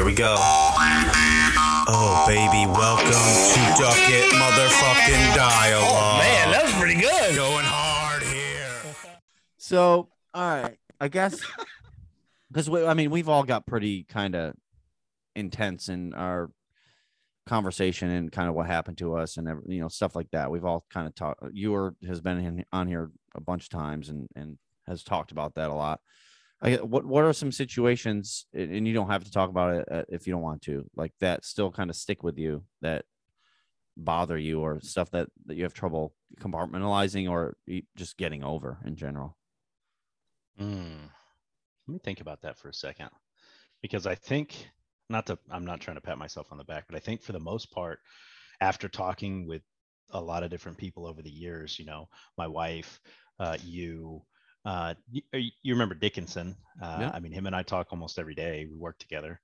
we go. Oh, baby, welcome to Ducket Motherfucking Dialogue. Oh, man, that was pretty good. Going hard here. So, all right, I guess, because we've all got pretty kind of intense in our conversation and kind of what happened to us and stuff like that. We've all kind of talked. Has been on here a bunch of times and has talked about that a lot. What are some situations, and you don't have to talk about it if you don't want to, like that still kind of stick with you, that bother you, or stuff that you have trouble compartmentalizing or just getting over in general? Let me think about that for a second, because I think, I'm not trying to pat myself on the back, but I think for the most part, after talking with a lot of different people over the years, my wife, you remember Dickinson. Yeah. I mean, him and I talk almost every day. We work together.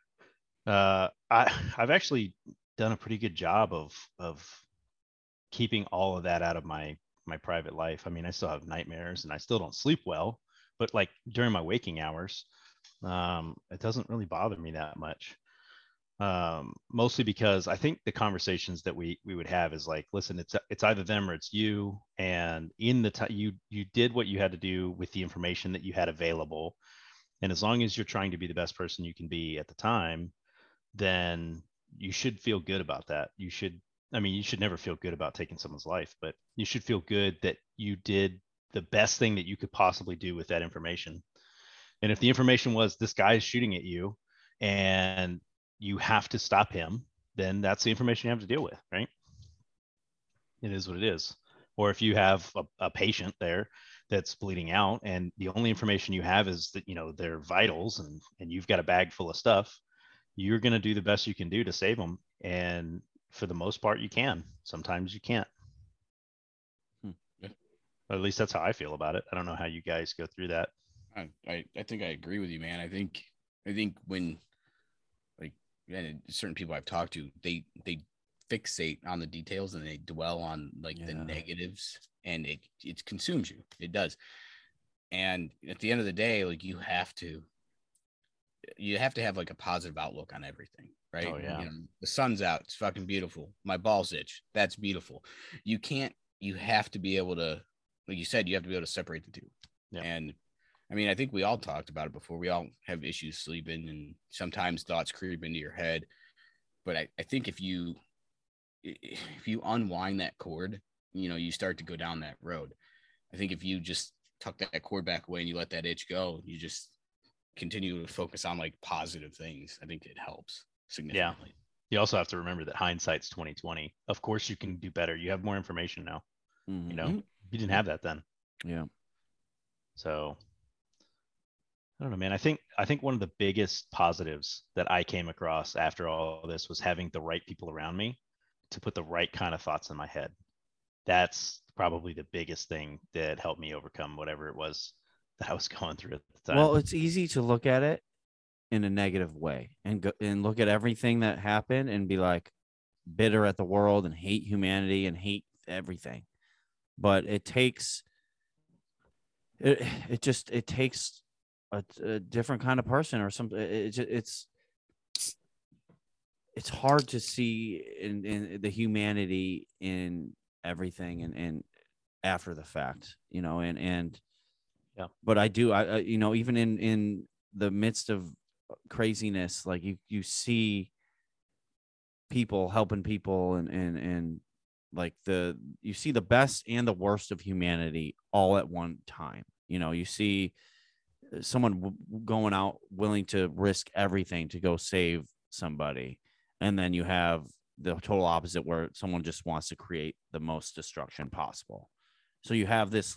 I've actually done a pretty good job of keeping all of that out of my private life. I mean, I still have nightmares and I still don't sleep well, but like during my waking hours, it doesn't really bother me that much. Mostly because I think the conversations that we would have is like, listen, it's either them or it's you, and in the time you did what you had to do with the information that you had available, and as long as you're trying to be the best person you can be at the time, then you should feel good about that. You should never feel good about taking someone's life, but you should feel good that you did the best thing that you could possibly do with that information. And if the information was, this guy is shooting at you and you have to stop him, then that's the information you have to deal with, right? It is what it is. Or if you have a patient there that's bleeding out and the only information you have is that, their vitals, and you've got a bag full of stuff, you're going to do the best you can do to save them. And for the most part, you can. Sometimes you can't. Yeah. Or at least that's how I feel about it. I don't know how you guys go through that. I think I agree with you, man. I think when, like, certain people I've talked to, they fixate on the details and they dwell on the negatives, and it consumes you. It does. And at the end of the day, like, you have to have like a positive outlook on everything, right? Oh yeah. The sun's out, it's fucking beautiful. My balls itch, that's beautiful. You have to be able to, like you said, you have to be able to separate the two. Yeah. And I mean, I think we all talked about it before. We all have issues sleeping, and sometimes thoughts creep into your head. But I think if you unwind that cord, you start to go down that road. I think if you just tuck that cord back away and you let that itch go, you just continue to focus on like positive things, I think it helps significantly. Yeah. You also have to remember that hindsight's 20/20. Of course you can do better. You have more information now. Mm-hmm. You didn't have that then. Yeah. So I don't know, man. I think one of the biggest positives that I came across after all of this was having the right people around me to put the right kind of thoughts in my head. That's probably the biggest thing that helped me overcome whatever it was that I was going through at the time. Well, it's easy to look at it in a negative way and look at everything that happened and be like bitter at the world and hate humanity and hate everything. But it takes a different kind of person or something. It's hard to see in the humanity in everything and after the fact, and yeah. But I even in the midst of craziness, like you see people helping people and like you see the best and the worst of humanity all at one time. You see someone going out willing to risk everything to go save somebody, and then you have the total opposite where someone just wants to create the most destruction possible. So you have this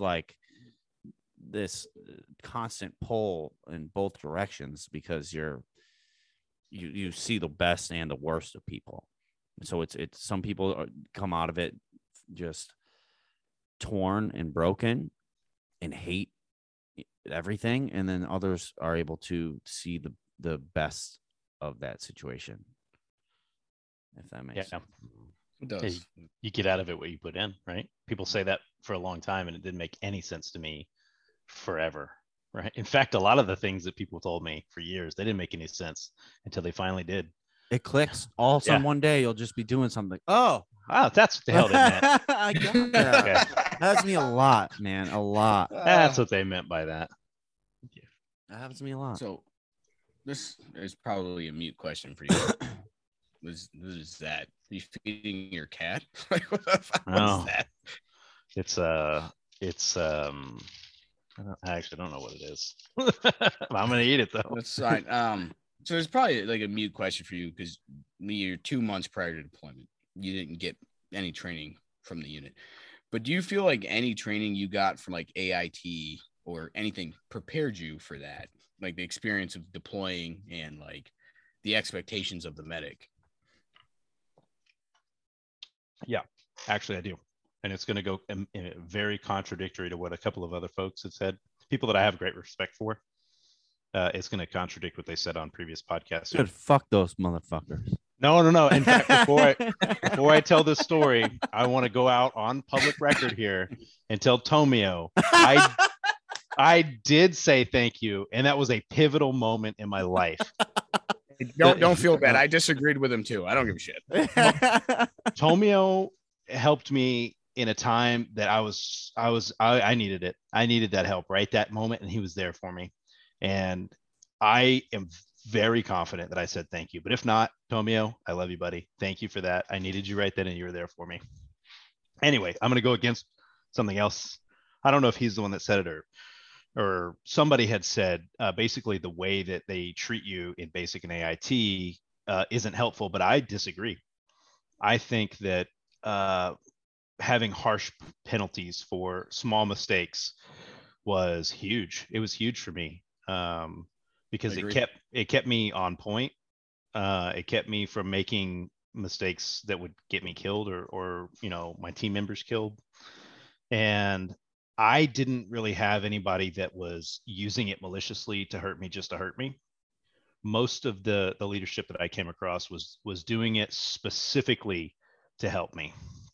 constant pull in both directions because you see the best and the worst of people. So it's some people come out of it just torn and broken and hate everything, and then others are able to see the best of that situation, if that makes sense. It does. You get out of it what you put in, right? People say that for a long time, and it didn't make any sense to me forever. Right. In fact, a lot of the things that people told me for years, they didn't make any sense until they finally did. It clicks. All of a sudden, one day you'll just be doing something. Oh, that's what the hell they meant. I got that. Okay. That happens to me a lot, man. A lot. That's what they meant by that. That happens to me a lot. So this is probably a mute question for you. This is that? Are you feeding your cat? Like, what the fuck was that? I actually don't know what it is. I'm gonna eat it though. That's fine. So there's probably like a mute question for you because you're 2 months prior to deployment. You didn't get any training from the unit. But do you feel like any training you got from like AIT or anything prepared you for that? Like the experience of deploying and like the expectations of the medic? Yeah, actually I do. And it's going to go very contradictory to what a couple of other folks have said. People that I have great respect for. It's going to contradict what they said on previous podcasts. Good, fuck those motherfuckers. No. In fact, before I tell this story, I want to go out on public record here and tell Tomio I did say thank you, and that was a pivotal moment in my life. Don't feel bad. I disagreed with him too. I don't give a shit. Tomio helped me in a time that I needed it. I needed that help right that moment, and he was there for me. And I am very confident that I said thank you. But if not, Tomio, I love you, buddy. Thank you for that. I needed you right then, and you were there for me. Anyway, I'm going to go against something else. I don't know if he's the one that said it or somebody had said basically the way that they treat you in basic and AIT isn't helpful, but I disagree. I think that having harsh penalties for small mistakes was huge. It was huge for me because it kept me on point. It kept me from making mistakes that would get me killed or my team members killed. And I didn't really have anybody that was using it maliciously to hurt me just to hurt me. Most of the leadership that I came across was doing it specifically to help me.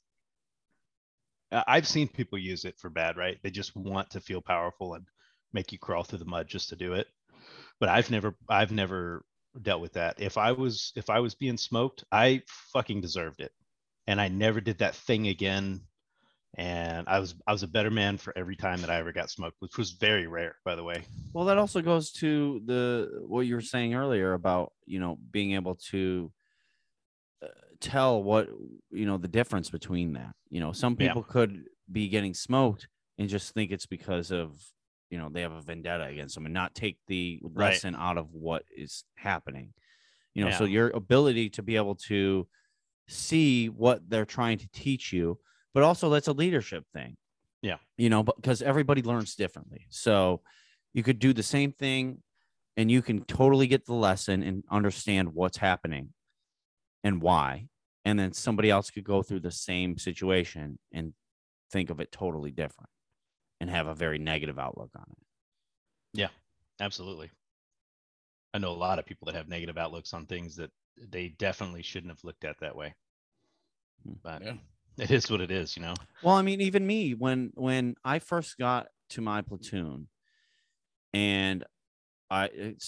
I've seen people use it for bad, right? They just want to feel powerful and make you crawl through the mud just to do it. But I've never dealt with that. If I was being smoked, I fucking deserved it. And I never did that thing again. And I was a better man for every time that I ever got smoked, which was very rare, by the way. Well, that also goes to what you were saying earlier about, being able to tell what, the difference between that. Some people could be getting smoked and just think it's because of, they have a vendetta against them and not take the lesson out of what is happening. So your ability to be able to see what they're trying to teach you, but also that's a leadership thing. Yeah. Because everybody learns differently. So you could do the same thing and you can totally get the lesson and understand what's happening and why. And then somebody else could go through the same situation and think of it totally different and have a very negative outlook on it. Yeah, absolutely. I know a lot of people that have negative outlooks on things that they definitely shouldn't have looked at that way. But it is what it is, Well, I mean, even me, when I first got to my platoon and I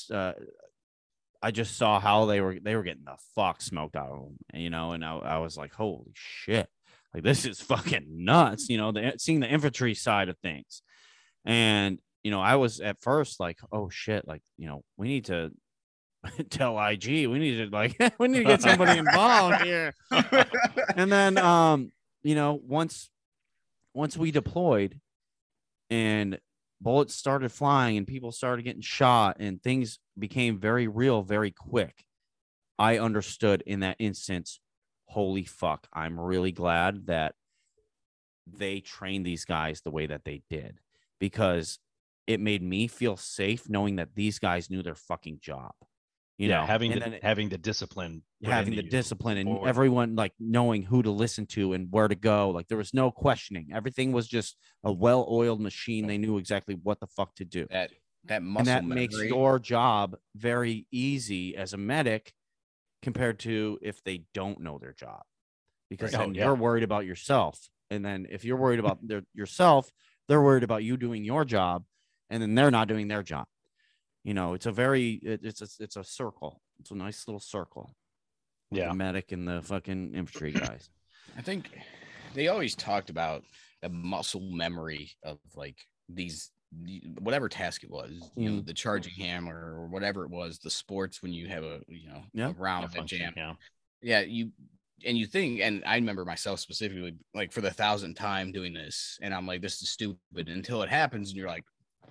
just saw how they were getting the fuck smoked out of them, and I was like, holy shit, like this is fucking nuts, seeing the infantry side of things. And, I was at first like, oh shit, like, we need to tell IG, we need to get somebody involved here. And then, once we deployed and bullets started flying and people started getting shot and things became very real, very quick, I understood in that instance, holy fuck, I'm really glad that they trained these guys the way that they did, because it made me feel safe knowing that these guys knew their fucking job. Having the discipline, and everyone like knowing who to listen to and where to go. Like there was no questioning. Everything was just a well-oiled machine. They knew exactly what the fuck to do. That muscle and that memory makes your job very easy as a medic compared to if they don't know their job, because then you're worried about yourself. And then if you're worried about yourself, they're worried about you doing your job. and then they're not doing their job. It's a circle. It's a nice little circle. With Yeah. the medic and the fucking infantry guys. I think they always talked about the muscle memory of like whatever task it was, the charging hammer or whatever it was, the sports when you have a round at jam. Yeah. You think, and I remember myself specifically, like for the 1,000th time doing this, and I'm like, this is stupid until it happens, and you're like,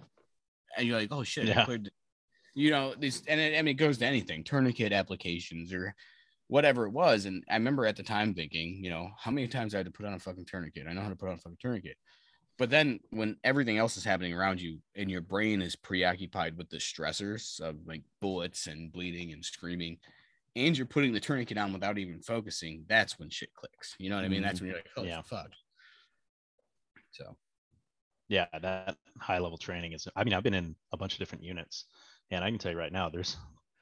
oh shit, yeah. I could, this, and it goes to anything, tourniquet applications or whatever it was. And I remember at the time thinking, how many times I had to put on a fucking tourniquet? I know how to put on a fucking tourniquet. But then when everything else is happening around you and your brain is preoccupied with the stressors of like bullets and bleeding and screaming, and you're putting the tourniquet on without even focusing, that's when shit clicks. You know what I mean? That's when you're like, oh, fuck. So. Yeah, that high level training I've been in a bunch of different units, and I can tell you right now, there's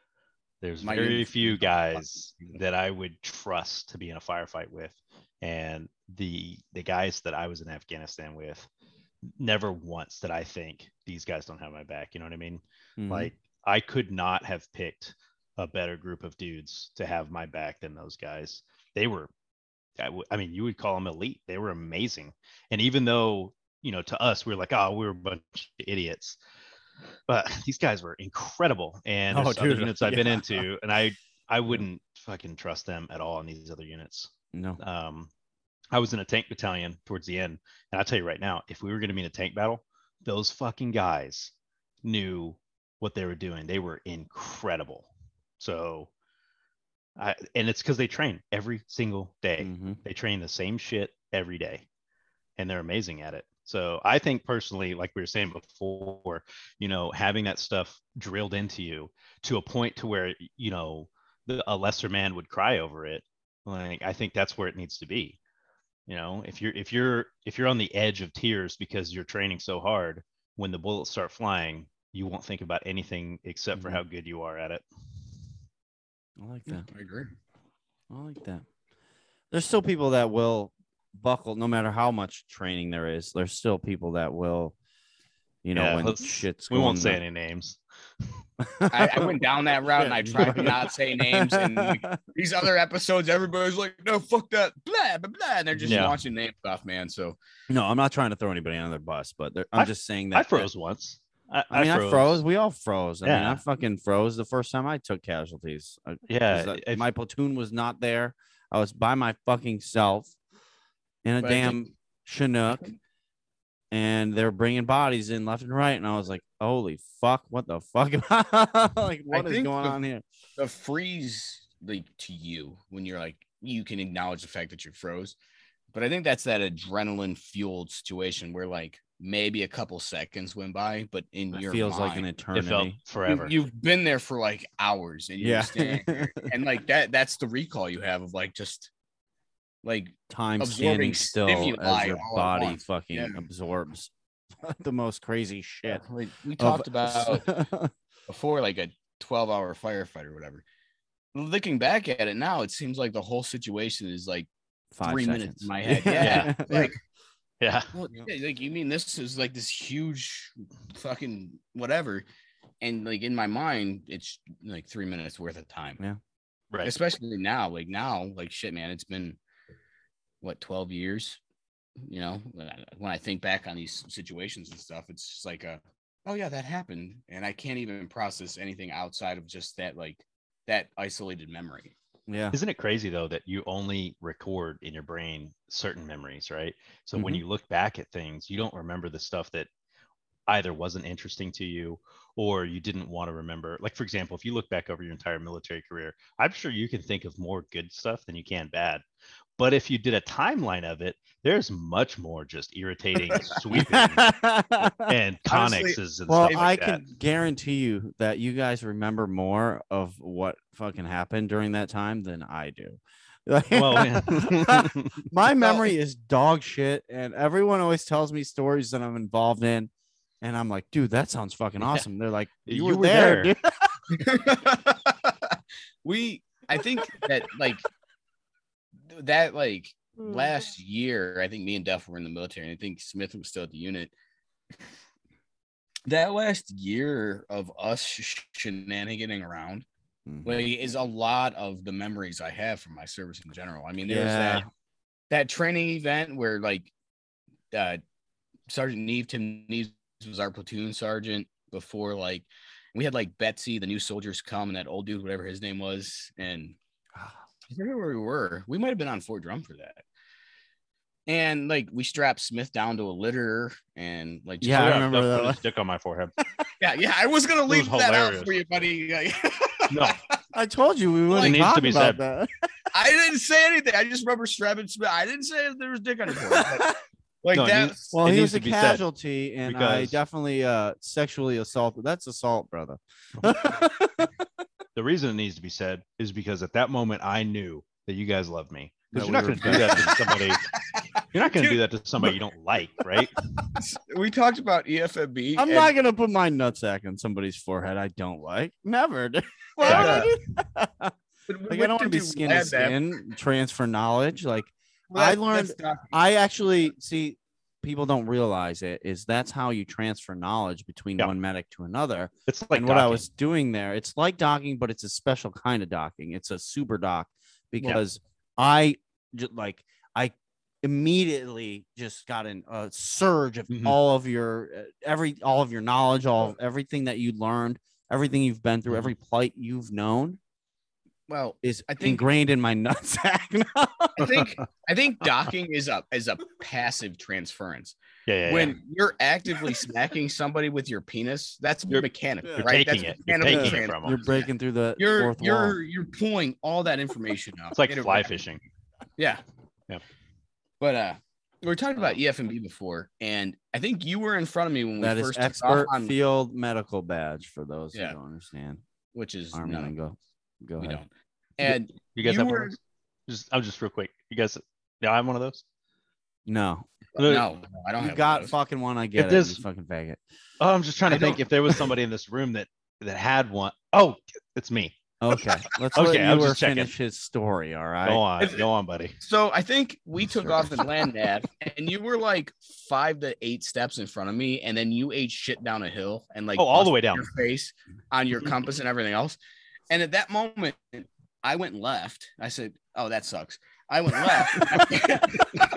very few guys that I would trust to be in a firefight with. And the guys that I was in Afghanistan with, never once did I think these guys don't have my back. You know what I mean? Like I could not have picked a better group of dudes to have my back than those guys. They were, you would call them elite. They were amazing. And even though, to us, we were like, oh, we're a bunch of idiots. But these guys were incredible. And there's other units I've been into, and I wouldn't fucking trust them at all in these other units. No. I was in a tank battalion towards the end, and I'll tell you right now, if we were going to be in a tank battle, those fucking guys knew what they were doing. They were incredible. So, and it's because they train every single day. They train the same shit every day, and they're amazing at it. So I think personally, like we were saying before, having that stuff drilled into you to a point to where, a lesser man would cry over it. Like, I think that's where it needs to be. If you're on the edge of tears because you're training so hard, when the bullets start flying, you won't think about anything except for how good you are at it. I like that. I agree. I like that. There's still people that will buckle no matter how much training there is. There's still people that will, when shit's going. We won't say any names. I went down that route and I tried to not say names. And these other episodes, everybody's like, no, fuck that, blah, blah, blah. And they're just launching name stuff, man. So, no, I'm not trying to throw anybody under their bus, but I'm just saying that I froze once. I froze. We all froze. I fucking froze the first time I took casualties. My platoon was not there. I was by my fucking self in a damn Chinook, and they're bringing bodies in left and right. And I was like, holy fuck, what the fuck? Like, what is going on here? The freeze, like, to you when you're like, you can acknowledge the fact that you froze. But I think that's that adrenaline fueled situation where like maybe a couple seconds went by, but in your feels mind, like an eternity. It felt forever. You've been there for like hours, and you're standing there, and like that's the recall you have of like just like time standing still as your body fucking absorbs the most crazy shit. Like we talked about before, like a 12-hour firefight or whatever. Looking back at it now, it seems like the whole situation is like 3 minutes in my head. Yeah. Like, well, like, you mean this is like this huge fucking whatever. And like in my mind, it's like 3 minutes worth of time. Yeah. Right. Especially now, like shit, man, it's been what, 12 years, when I think back on these situations and stuff, it's just like oh yeah, that happened. And I can't even process anything outside of just that, like that isolated memory. Yeah. Isn't it crazy though that you only record in your brain certain memories, right? So when you look back at things, you don't remember the stuff that either wasn't interesting to you or you didn't want to remember. Like, for example, if you look back over your entire military career, I'm sure you can think of more good stuff than you can bad. But if you did a timeline of it, there's much more just irritating sweeping and connexes and stuff like I can guarantee you that you guys remember more of what fucking happened during that time than I do. Well, my memory is dog shit, and everyone always tells me stories that I'm involved in, and I'm like, dude, that sounds fucking awesome. They're like, you were there. Dude. I think that last year, I think me and Duff were in the military, and I think Smith was still at the unit. that last year of us shenaniganing around like is a lot of the memories I have from my service in general. I mean, there was that training event where like Sergeant Neve, Tim Neves was our platoon sergeant before, like we had like Betsy, the new soldiers come, and that old dude, whatever his name was, and I remember where we were. We might have been on Fort Drum for that. And like we strapped Smith down to a litter and like I remember put that. a stick on my forehead. yeah. I was gonna leave that hilarious. out for you, buddy. No, I told you we wouldn't needs talk to be about said. that. I didn't say anything. I just remember strapping Smith. I didn't say there was dick on your forehead. Like No, it that. needs- Well, it he needs was a to be said, casualty, and I because- definitely sexually assaulted. That's assault, brother. The reason it needs to be said is because at that moment I knew that you guys loved me. Because That you're not we going to do that to somebody. You're not going to do Dude. that to somebody you don't like, right? We talked about E EFMB. I'm not gonna put my nutsack on somebody's forehead I don't like. Never. Why would I do that? Like, I don't want to be skin to skin, transfer knowledge. Like I learned, I actually see people don't realize it is that's how you transfer knowledge between Yeah. one medic to another. It's like And what I docking. was doing there, it's like docking, but it's a special kind of docking. It's a super dock because I immediately just got a surge of Mhm. all of your all of your knowledge, everything that you learned, everything you've been through, every plight you've known Well, is I think- ingrained in my nutsack now. I think docking is a passive transference. Yeah. When you're actively smacking somebody with your penis, that's You're- mechanical, you're right? taking That's it. You're mechanical taking it transfer. from You're them. breaking through the You're fourth wall. you're pulling all that information out. It's like Get it fly right. fishing. Yeah. Yeah. But we were talking about EFMB before, and I think you were in front of me when That we is first took expert off on, field medical badge for those Yeah. who don't understand. which is Army no, lingo. Go we ahead. don't. And You guys You have were- one of those? I'm just real quick. You guys, I have one of those. No, no, I don't you have got one of those. fucking one. I get it. there's- You fucking faggot. Oh, I'm just trying to I think don't- if there was somebody in this room that had one. Oh, it's me. Okay, let's Okay, let I was you just checking. finish his story. All right. Go on, buddy. So I think we took Sure. off in land nav, and you were like 5 to 8 steps in front of me, and then you ate shit down a hill and like Oh, all the busted way down. your face on your compass and everything else. And at that moment, I went left. I said, "Oh, that sucks." I went left.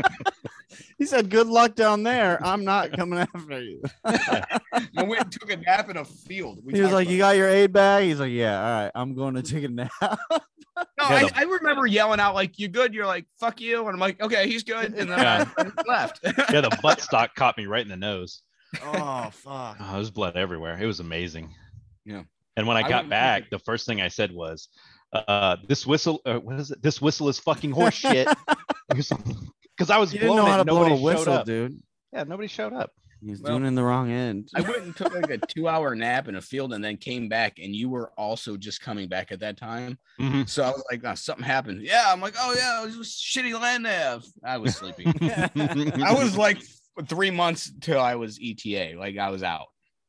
He said, "Good luck down there. I'm not coming after you." I went and took a nap in a field. He was like, "You got your aid bag?" He's like, "Yeah, all right. I'm going to take a nap." No, Yeah, I remember yelling out like, "You good?" You're like, "Fuck you," and I'm like, "Okay, he's good," and then Yeah. I left. Yeah, the butt stock caught me right in the nose. Oh fuck! Oh, there's blood everywhere. It was amazing. Yeah. And when I I got went- back, the first thing I said was, "This whistle, what is it? This whistle is fucking horse shit." Because I was You didn't blowing know how it, to blow nobody a showed whistle, up. dude. Yeah, nobody showed up. He's Well, doing it in the wrong end. I went and took like a 2-hour nap in a field and then came back, and you were also just coming back at that time. Mhm. So I was like, "Nah, something happened." Yeah, I'm like, "Oh yeah, it was shitty land nav." I was sleeping. I was like 3 months till I was ETA. Like I was out.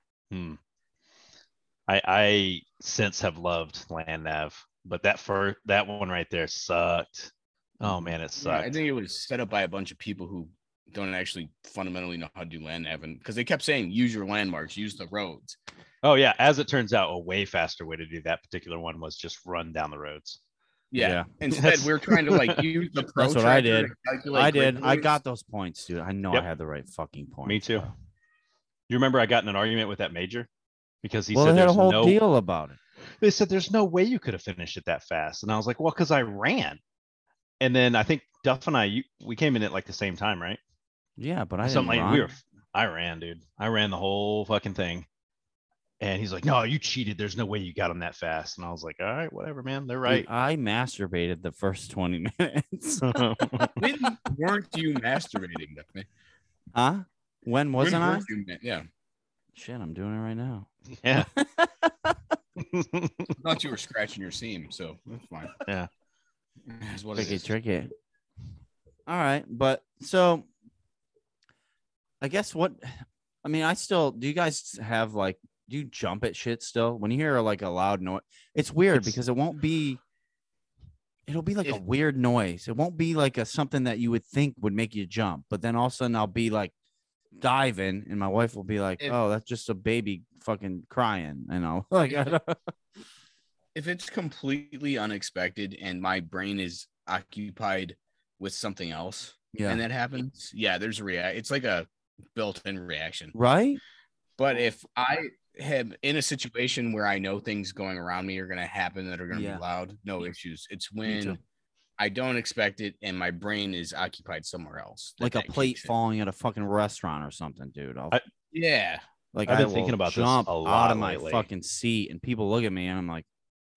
I since have loved land nav, but that one right there sucked. Oh man, it Yeah, sucked. I think it was set up by a bunch of people who don't actually fundamentally know how to do land nav, because they kept saying use your landmarks, use the roads. Oh yeah, as it turns out, a way faster way to do that particular one was just run down the roads. Yeah. Yeah. Instead, That's- we were trying to like use the That's what I protractor did. to calculate I did. grid I points. got those points, dude. I know Yep. I had the right fucking points. Me too. bro. You remember I got in an argument with that major because he Well, said they had a there's whole no. deal about it. They said there's no way you could have finished it that fast, and I was like, well, because I ran. And then I think Duff and we came in at like the same time, right? Yeah, but I didn't Something like run. I ran, dude. I ran the whole fucking thing. And he's like, no, you cheated. There's no way you got him that fast. And I was like, all right, whatever, man. They're Dude, right. I masturbated the first 20 minutes. When weren't you masturbating, Duffy? Huh? When wasn't I? Yeah. Shit, I'm doing it right now. Yeah. I thought you were scratching your seam, so that's fine. Yeah. That's what it Tricky, is. tricky. All right, but so I guess I still do. You guys have like, do you jump at shit still when you hear like a loud noise? It's weird because it'll be like a weird noise. It won't be like something that you would think would make you jump, but then all of a sudden I'll be like diving, and my wife will be like, "Oh, that's just a baby fucking crying," and I'll like, if it's completely unexpected and my brain is occupied with something else, and that happens, there's a react. It's like a built-in reaction, right? But if I am in a situation where I know things going around me are going to happen that are going to be loud, no issues. It's when I don't expect it and my brain is occupied somewhere else. Like a plate falling at a fucking restaurant or something, dude. Like I've been thinking about this a lot out of my lately. fucking seat, and people look at me, and I'm like,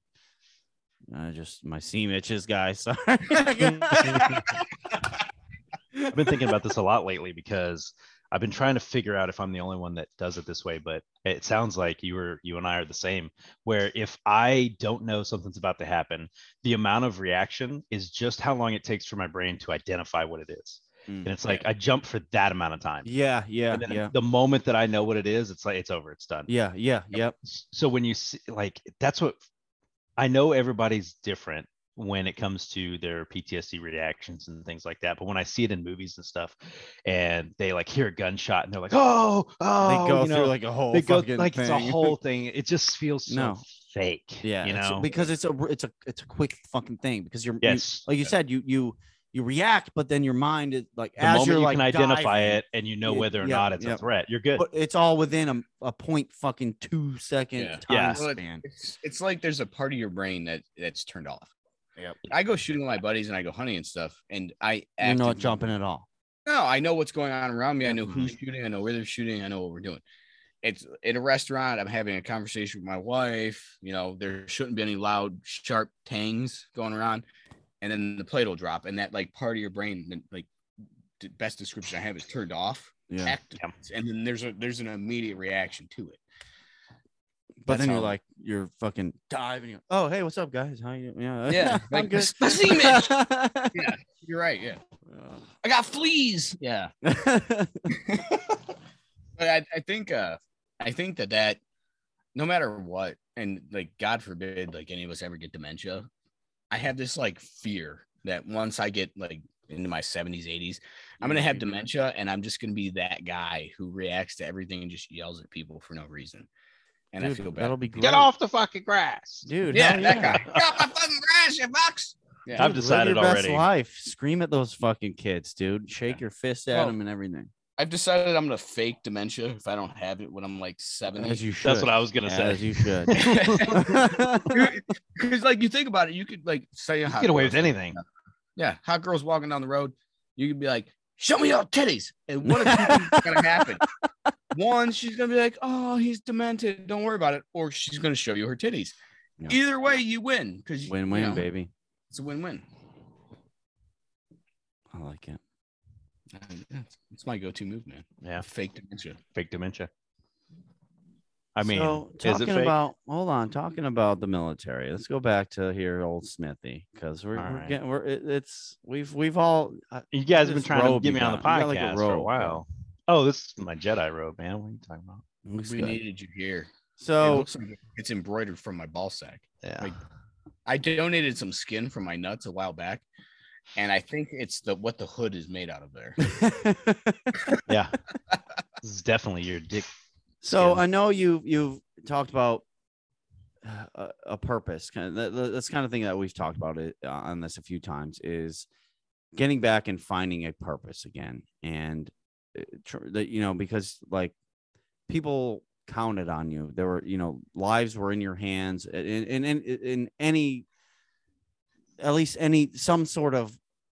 just my seam itches, guys. Sorry. I've been thinking about this a lot lately because I've been trying to figure out if I'm the only one that does it this way, but it sounds like you and I are the same, where if I don't know something's about to happen, the amount of reaction is just how long it takes for my brain to identify what it is. And it's like I jump for that amount of time. Yeah. The moment that I know what it is, it's like it's over, it's done. Yep. So when you see, like, that's what I know, everybody's different when it comes to their PTSD reactions and things like that. But when I see it in movies and stuff, and they like hear a gunshot and they're like, oh, they go through like a whole fucking like thing. It's a whole thing. It just feels so fake. Yeah, you know, because it's a quick fucking thing, because you're like you said, you react, but then your mind is like, the as moment you're you like can identify diving, it and you know whether or not it's a threat, you're good. But it's all within a 2 second time span. It's like there's a part of your brain that's turned off. Yep. I go shooting with my buddies and I go hunting and stuff, and you're not jumping at all. No, I know what's going on around me. I know who's shooting. I know where they're shooting. I know what we're doing. It's in a restaurant. I'm having a conversation with my wife. You know, there shouldn't be any loud, sharp tangs going around, and then the plate will drop, and that like part of your brain, like the best description I have is turned off. Yeah. And then there's an immediate reaction to it. But then you're fucking diving. Oh, hey, what's up, guys? How you? Yeah, I'm good. Yeah, you're right. Yeah, I got fleas. Yeah, but I think that no matter what, and like God forbid, like any of us ever get dementia, I have this like fear that once I get like into my 70s, 80s, I'm gonna have dementia, and I'm just gonna be that guy who reacts to everything and just yells at people for no reason. And I feel bad. That'll be great. Get off the fucking grass, dude. Yeah, that guy. Get off my fucking grass, you bucks. Yeah, I've decided live your already. Best life. Scream at those fucking kids, dude. Shake your fist at them and everything. I've decided I'm gonna fake dementia if I don't have it when I'm like 70. As you should. That's what I was gonna say. As you should. Because like you think about it, you could like say you get away with anything. Yeah, hot girls walking down the road, you could be like, "Show me your titties," and one of two things is gonna happen. One, she's gonna be like, "Oh, he's demented. Don't worry about it," or she's gonna show you her titties. Yeah. Either way, you win because win-win, baby. It's a win-win. I like it. It's my go-to move, man. Yeah, fake dementia. Fake dementia. I mean, so, talking about the military. Let's go back to here, old Smithy, because we've all. You guys have been trying to get me on the podcast like for a while. Oh, this is my Jedi robe, man. What are you talking about? We needed you here. So it looks like it's embroidered from my ball sack. Yeah. Like, I donated some skin from my nuts a while back, and I think it's what the hood is made out of there. Yeah. This is definitely your dick. So I know you've talked about a purpose. Kind of that's kind of thing that we've talked about it on this a few times, is getting back and finding a purpose again. And because like people counted on you. There were, lives were in your hands, in any, at least some sort of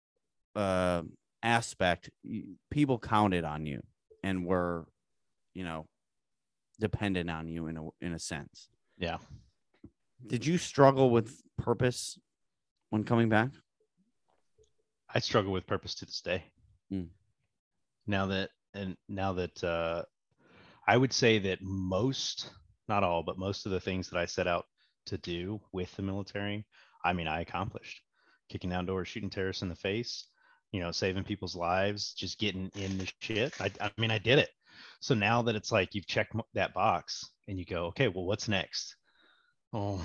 aspect. People counted on you and were, dependent on you in a sense. Yeah. Did you struggle with purpose when coming back? I struggle with purpose to this day. Now that I would say that most, not all, but most of the things that I set out to do with the military, I accomplished. Kicking down doors, shooting terrorists in the face, saving people's lives, just getting in the shit. I did it. So now that it's like you've checked that box and you go, okay, well, what's next? Oh,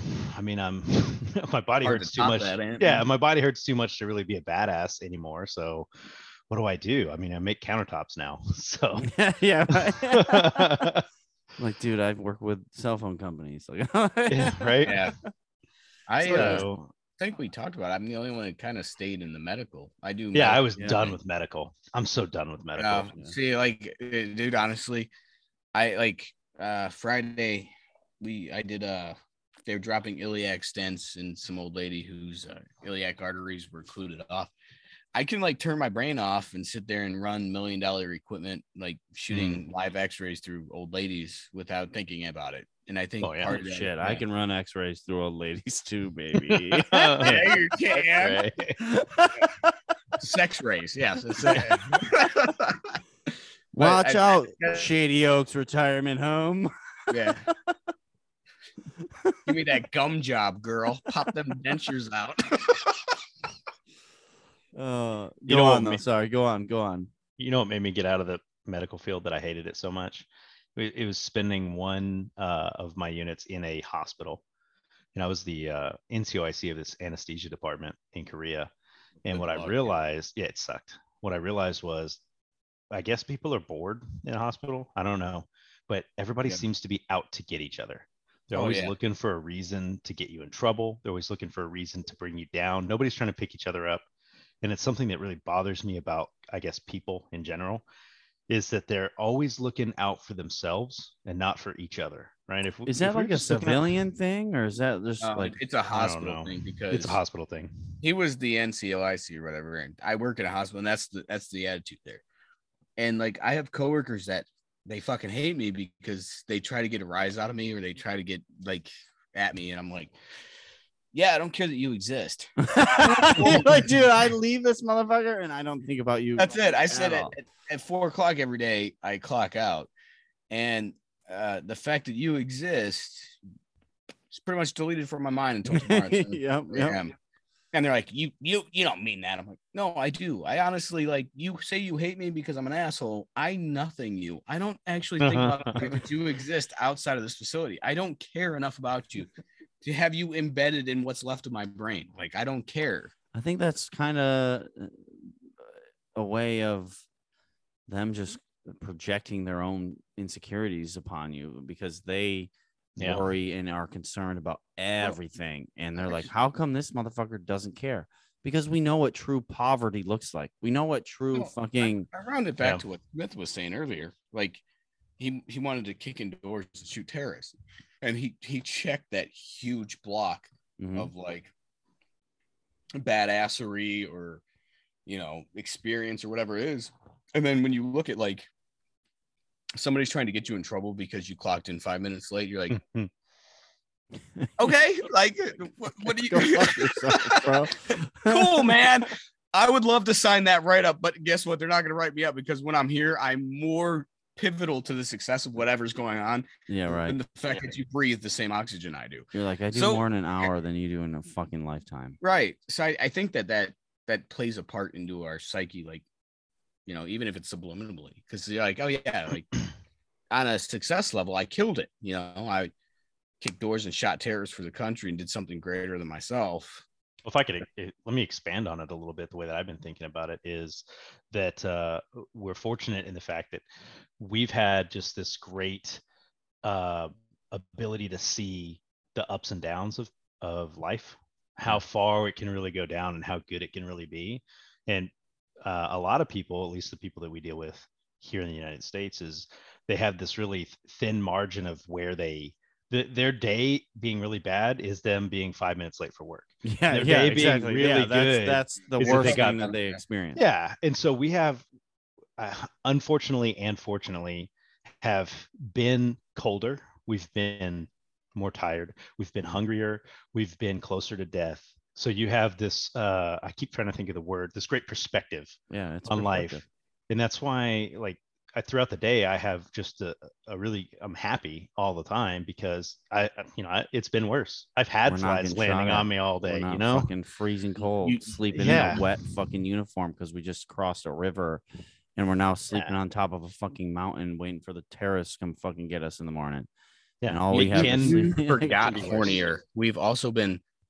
my body hurts too much. Yeah, my body hurts too much to really be a badass anymore. So what do I do? I mean, I make countertops now. So Yeah. Right. Like, dude, I've worked with cell phone companies. Like, yeah, right. Yeah. I So think we talked about it. I'm the only one that kind of stayed in the medical. I do. yeah, I was Yeah. done with medical. I'm so done with medical. Yeah. See, like, dude, honestly, I like Friday. I did they were dropping iliac stents in some old lady whose iliac arteries were occluded off. I can like turn my brain off and sit there and run $1 million equipment, like shooting live X-rays through old ladies without thinking about it. And I think part of that, Shit, I can run X-rays through old ladies too, baby. Yeah, you can. Right. Sex rays, yes. Watch out, Shady Oaks Retirement Home. Yeah. Give me that gum job, girl. Pop them dentures out. Go know on, what though. Sorry, go on. You know what made me get out of the medical field that I hated it so much? It was spending one of my units in a hospital. And I was the NCOIC of this anesthesia department in Korea. And what I realized, it sucked. What I realized was, I guess people are bored in a hospital. I don't know. But everybody seems to be out to get each other. They're always looking for a reason to get you in trouble. They're always looking for a reason to bring you down. Nobody's trying to pick each other up. And it's something that really bothers me about, I guess, people in general, is that they're always looking out for themselves and not for each other, right? Is that like a civilian thing, or is that just like it's a hospital thing? Because it's a hospital thing. He was the NCOIC or whatever, and I work in a hospital, and that's the attitude there. And like, I have coworkers that they fucking hate me because they try to get a rise out of me, or they try to get like at me, and I'm like, yeah, I don't care that you exist. like, dude, I leave this motherfucker and I don't think about you. That's it. I said at 4:00 every day, I clock out. And the fact that you exist is pretty much deleted from my mind until tomorrow. Yep. And they're like, you don't mean that. I'm like, no, I do. I honestly, like, you say you hate me because I'm an asshole. I nothing you. I don't actually think about the fact that you exist outside of this facility. I don't care enough about you to have you embedded in what's left of my brain. Like, I don't care. I think that's kind of a way of them just projecting their own insecurities upon you, because they worry and are concerned about everything. And they're like, how come this motherfucker doesn't care? Because we know what true poverty looks like. We know what true fucking... I round it back to what Smith was saying earlier. Like, he wanted to kick in doors and shoot terrorists. And he checked that huge block of like badassery or, experience or whatever it is. And then when you look at like somebody's trying to get you in trouble because you clocked in 5 minutes late, you're like, okay, like, what do you Go fuck yourself, bro. Cool, man. I would love to sign that right up, but guess what? They're not going to write me up, because when I'm here, I'm more pivotal to the success of whatever's going on. Yeah, right. And the fact that you breathe the same oxygen I do. You're like, I do more in an hour than you do in a fucking lifetime. Right. So I think that plays a part into our psyche, like, even if it's subliminally, because you're like, oh yeah, like on a success level, I killed it. I kicked doors and shot terrorists for the country and did something greater than myself. If I could, let me expand on it a little bit. The way that I've been thinking about it is that we're fortunate in the fact that we've had just this great ability to see the ups and downs of life, how far it can really go down and how good it can really be. And a lot of people, at least the people that we deal with here in the United States, is they have this really thin margin of where their day being really bad is them being 5 minutes late for work. Yeah, their day exactly. Being really good. That's the worst thing that they experience. Yeah, and so we have, unfortunately and fortunately, have been colder. We've been more tired. We've been hungrier. We've been closer to death. So you have this. I keep trying to think of the word. This great perspective. Yeah, it's on life, and that's why, like, throughout the day, I have just I'm happy all the time, because it's been worse. I've had flies landing on me all day, fucking freezing cold, sleeping in a wet fucking uniform because we just crossed a river, and we're now sleeping on top of a fucking mountain, waiting for the terrorists to come fucking get us in the morning. Yeah, and all we have forgot hornier. We've also been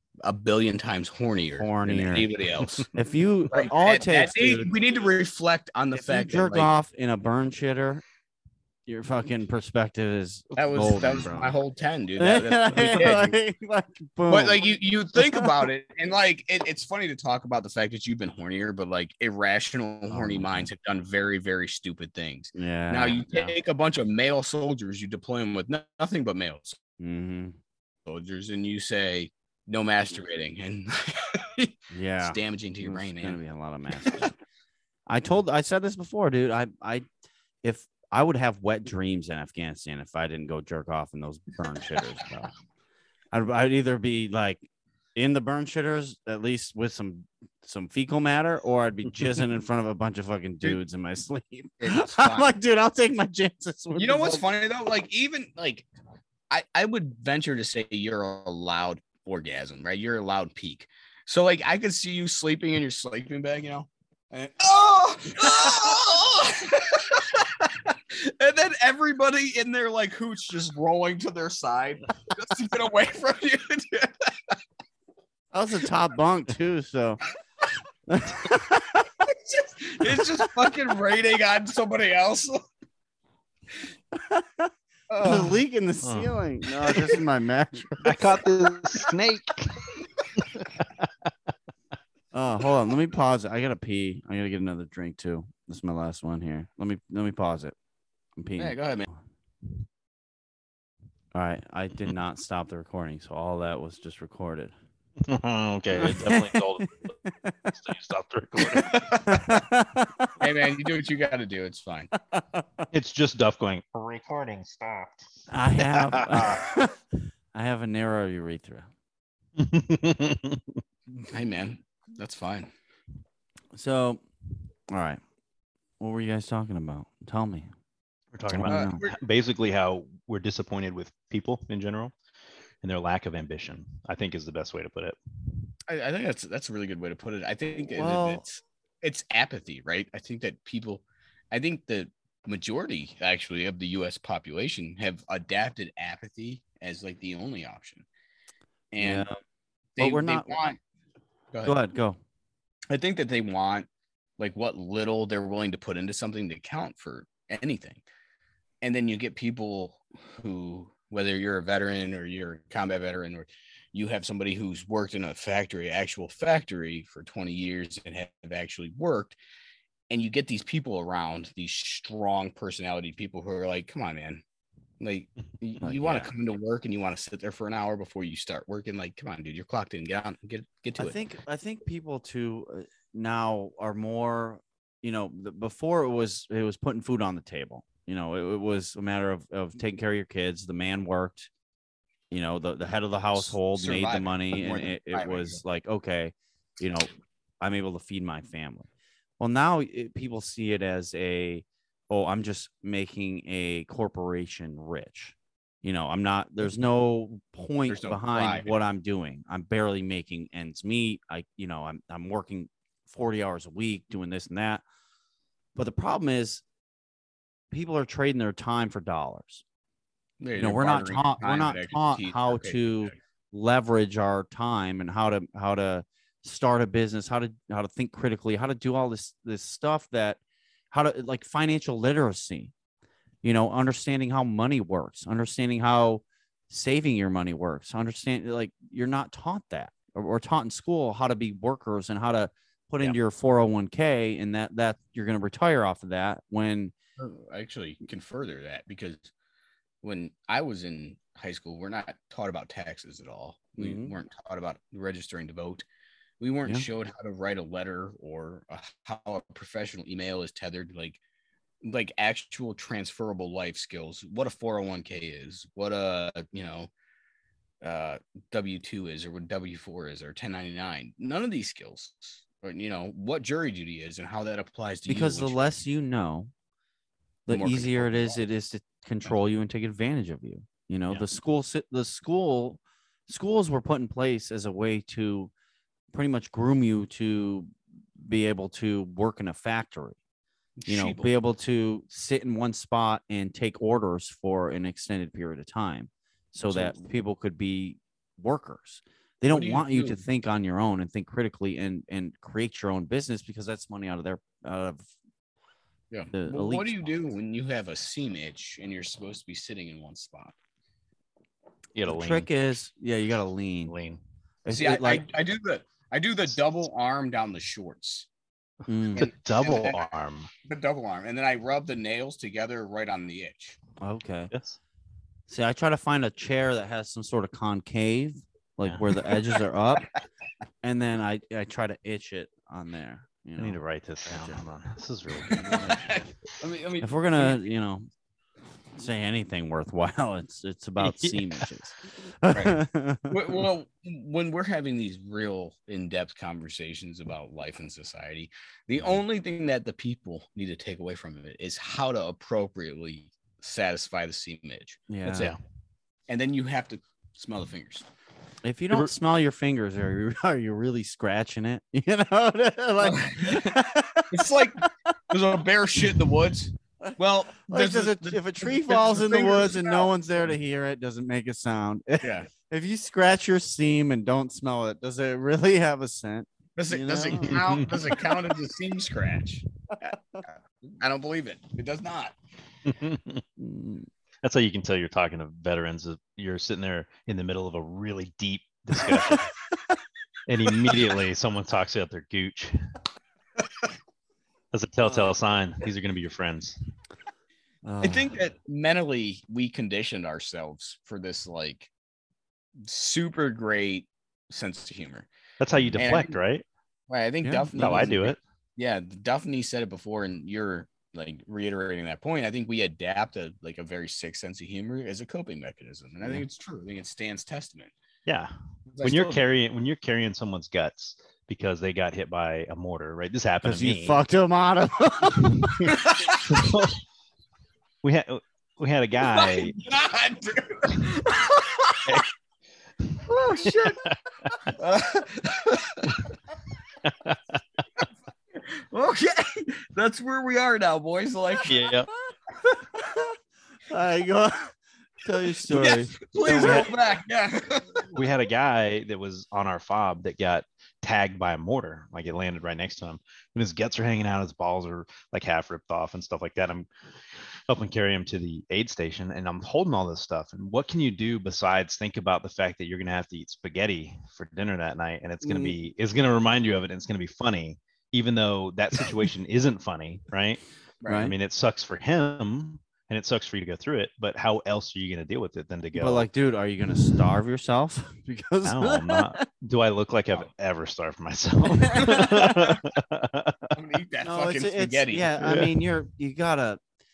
a billion times hornier than anybody else. If you Like, all it takes, dude, we need to reflect on the if you fact jerk that, like, off in a burn shitter, your fucking perspective is that was golden, bro. my whole 10, dude. That's what we did. Boom. But like you think about it, and like it's funny to talk about the fact that you've been hornier, but like irrational horny minds have done very, very stupid things. Yeah. Now you take a bunch of male soldiers, you deploy them with nothing but males soldiers, and you say no masturbating, and yeah, it's damaging to your brain, man. Gonna be a lot of masturbating. I said this before, dude. If I would have wet dreams in Afghanistan if I didn't go jerk off in those burn shitters, bro. I'd either be like in the burn shitters, at least with some fecal matter, or I'd be jizzing in front of a bunch of fucking dudes in my sleep. I'm like, dude, I'll take my chances. You know what's funny though? Like, even like I would venture to say you're allowed orgasm, right? You're allowed peak. So like I could see you sleeping in your sleeping bag, you know, and and then everybody in their like hooch just rolling to their side just to get away from you. That was a top bunk too, so it's just fucking raining on somebody else. There's a leak in the ceiling. No, this is my mattress. I caught the snake. Hold on. Let me pause it. I gotta pee. I gotta get another drink too. This is my last one here. Let me pause it. I'm peeing. Yeah, go ahead, man. All right. I did not stop the recording, so all that was just recorded. Okay, it definitely told so you stopped recording. Hey man, you do what you got to do. It's fine. It's just Duff going. Recording stopped. I have a narrow urethra. Hey man, that's fine. So, all right. What were you guys talking about? Tell me. We're talking about basically how we're disappointed with people in general and their lack of ambition, I think is the best way to put it. I think that's a really good way to put it. I think it's apathy, right? I think that the majority actually of the US population have adapted apathy as like the only option. And but we're not. Go ahead. Go. I think that they want like what little they're willing to put into something to count for anything. And then you get people who, whether you're a veteran or you're a combat veteran, or you have somebody who's worked in a actual factory for 20 years and have actually worked, and you get these people around, these strong personality people who are like, come on, man. Like you want to come into work and you want to sit there for an hour before you start working. Like, come on, dude, you're clocked in. Get on, get to it. I think people too now are more, before it was putting food on the table. It was a matter of taking care of your kids. The man worked, the head of the household made the money, and it was like, okay, I'm able to feed my family. Well, now people see it as I'm just making a corporation rich. I'm not, there's no point behind what I'm doing. I'm barely making ends meet. I'm working 40 hours a week doing this and that. But the problem is people are trading their time for dollars. We're not taught how to leverage our time and how to start a business, how to think critically, how to do all this stuff how to like financial literacy, understanding how money works, understanding how saving your money works, like you're not taught that or taught in school how to be workers and how to put into your 401k and that you're going to retire off of that. When I actually can further that, because when I was in high school, we're not taught about taxes at all. We weren't taught about registering to vote. We weren't showed how to write a letter or how a professional email is tethered, like actual transferable life skills. What a 401k is, what a W-2 is, or what W-4 is, or 1099. None of these skills, or what jury duty is and how that applies to you. Because the less you know, the easier it is to control you and take advantage of you. The schools were put in place as a way to pretty much groom you to be able to work in a factory, be able to sit in one spot and take orders for an extended period of time so that people could be workers. They What don't do you want you do? to think on your own and think critically and create your own business because that's money out of Yeah. the Well, what elite do you do when you have a seam itch and you're supposed to be sitting in one spot? You The gotta lean. trick is, yeah, you gotta lean. Lean. It's See, it, I do the double arm down the shorts. mm, The double then arm. the double arm, and then I rub the nails together right on the itch. okay. Yes. See, I try to find a chair that has some sort of concave, like Yeah. where the edges are up, and then I try to itch it on there. You I need to know, write this down. Gotcha. Hold on. This is really good. I mean, if we're gonna, say anything worthwhile, it's about Yeah. seam itches. Right. well, when we're having these real in-depth conversations about life and society, the only thing that the people need to take away from it is how to appropriately satisfy the seam itch. Yeah. That's it. And then you have to smell the fingers. If you don't smell your fingers, are you really scratching it? You know, like It's like there's a bear shit in the woods. Well, like if a tree falls in the woods and no one's there to hear it, doesn't make a sound. Yeah. If you scratch your seam and don't smell it, does it really have a scent? Does it You know? count? Does it count as a seam scratch? I don't believe it. It does not. Mm, That's how you can tell you're talking to veterans. You're sitting there in the middle of a really deep discussion, and immediately someone talks about their gooch. That's a telltale sign. These are going to be your friends. I think that mentally we conditioned ourselves for this like super great sense of humor. That's how you And I deflect, think- right? Right. I think Yeah. Duffney. No, I do it. Yeah, Duffney said it before, and you're like reiterating that point. I think we adapt a very sick sense of humor as a coping mechanism, and I think it's true. I think it stands testament. Yeah. I When you're still- carrying someone's guts because they got hit by a mortar, right? This happened because to you me. fucked him out of. we had a guy. God, dude. Oh shit. Okay, that's where we are now, boys. Like, Yeah. I go tell your story. yes, please So we go back. Yeah. We had a guy that was on our fob that got tagged by a mortar. Like it landed right next to him, and his guts are hanging out, his balls are like half ripped off and stuff like that. I'm helping carry him to the aid station, and I'm holding all this stuff. And what can you do besides think about the fact that you're gonna have to eat spaghetti for dinner that night, and it's gonna remind you of it, and it's gonna be funny, even though that situation isn't funny, right? Right. I mean, it sucks for him. And it sucks for you to go through it, but how else are you going to deal with it than to go? But like, dude, are you gonna starve yourself? Because No, I'm not. Do I look like I've ever starved myself? I'm gonna eat that no, fucking spaghetti. yeah. I mean, you gotta.